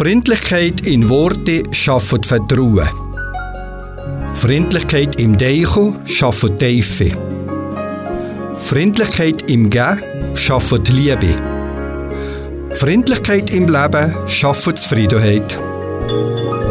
Freundlichkeit in Worten schafft Vertrauen. Freundlichkeit im Denken schafft Tiefe. Freundlichkeit im Geben schafft Liebe. Freundlichkeit im Leben schafft Zufriedenheit.